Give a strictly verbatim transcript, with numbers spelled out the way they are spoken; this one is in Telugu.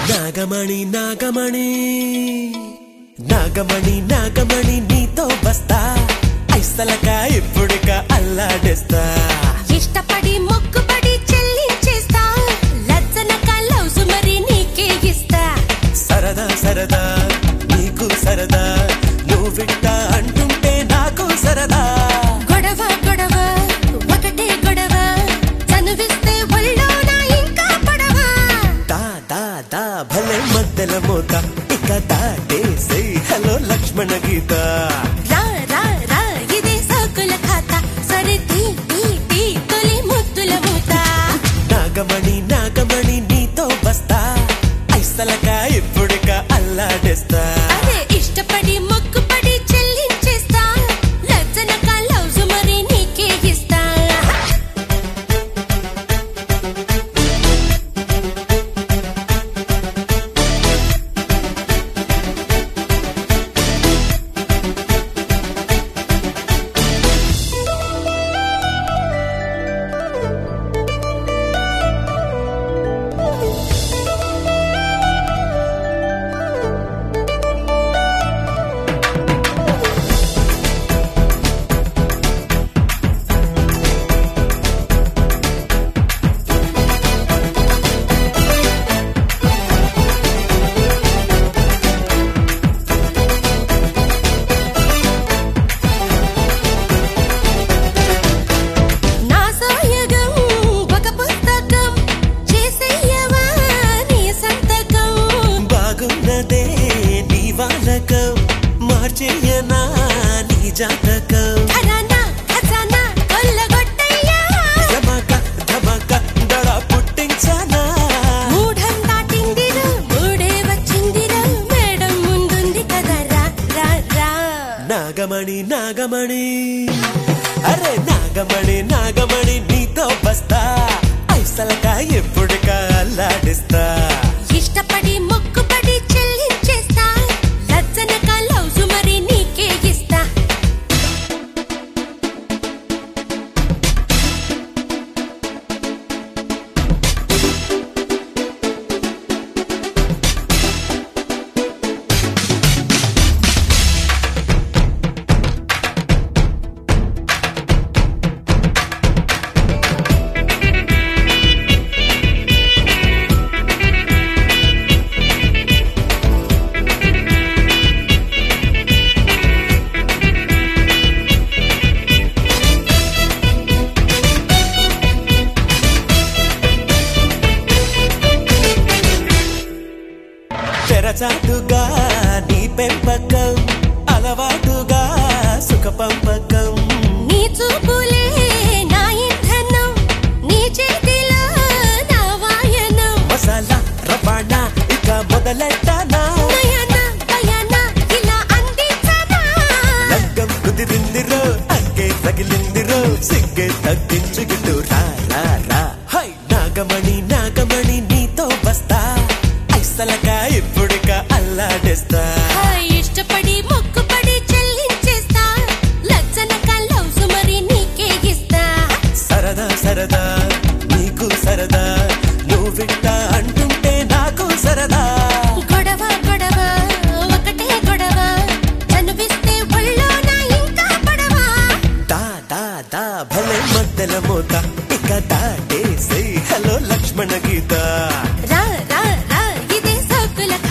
నాగమణి నాగమణి నాగమణి నాగమణి నీతో వస్తా ఐసలక ఇప్పుడిక అల్లాడేస్తా ఇష్టపడి మొక్కుపడి చెల్లించేస్తా లచ్చనక లవ్స్ మరి నీకే ఇస్తా సరదా సరదా నీకు సరదా నువ్వు వింటా అంటుంటే నాకు సరదా గొడవ గొడవ ఒకటే గొడవ చనువిస్తే ఒళ్ళోన ఇంకా పడవ దా దా దా భలే మద్దెల మోత ఇక దాటేసే హలో లక్ష్మణ గీత రా రా రా ఇదే సోకుల ఖాత సరే తీ తీ తీ తొలి ముద్దుల మూత నాగమణి నాగమణి నీతో వస్తా ఐసలక ఇప్పుడిక అల్లాడేస్తా అదే ఇష్టపడి మొక్కుపడి చెల్లించేస్తా లచ్చనక లవ్స్ మరి నీకే ఇస్తా నా సాయగం ఒక పుస్తకం చేసేయవా నీ సంతకం బాగున్నదే నీ వాలకం మార్చేయనా నీ జాతకం ఘరానా ఖజానా కొల్లగొట్టయ్యా ధమక ధమక దడ పుట్టించనా మూఢం దాటిందిరా మూడే వచ్చిందిరా మేడం ముందుంది కదా రా రా రా నాగమణి నాగమణి అరే నాగమణి నాగమణి నీతో వస్తా ఐసలక ఎప్పుడిక అల్లాడిస్తా ఇష్టపడి మొక్కుపడి చెల్లించేస్తా లచ్చనక లవ్స్ మరి నీకే ఇస్తా తెరచాటుగా నీ పెంపకం అలవాటుగా సుఖ పంపకం నీ చూపులే నా ఇంధనం నీ చేతిలో నా వాయనం మసాలా రవాణా ఇక మొదలెట్టానా నయన దయన ఇలా అందించనా లగ్గం కుదిరిందిరో అంకే తగిలిందిరో సిగ్గే తగ్గించుగిట్టు రా రా రా హై నాగమణి నాగమణి నీతో వస్తా ఐసలక ఇప్పుడిక అల్లాడేస్తా హాయ్ ఇష్టపడి మొక్కుపడి చెల్లించేస్తా లచ్చనక లవ్స్ మరి నీకే ఇస్తా సరదా సరదా నీకు సరదా నువ్వు వింటా అంటుంటే నాకు సరదా గొడవ గొడవ ఒకటే గొడవ చనువిస్తే ఒళ్ళోన ఇంకా పడవ దా దా దా భలే మద్దెల మోత ఇక దాటేసే హలో లక్ష్మణ గీత రా రా రా ఇదే సోకుల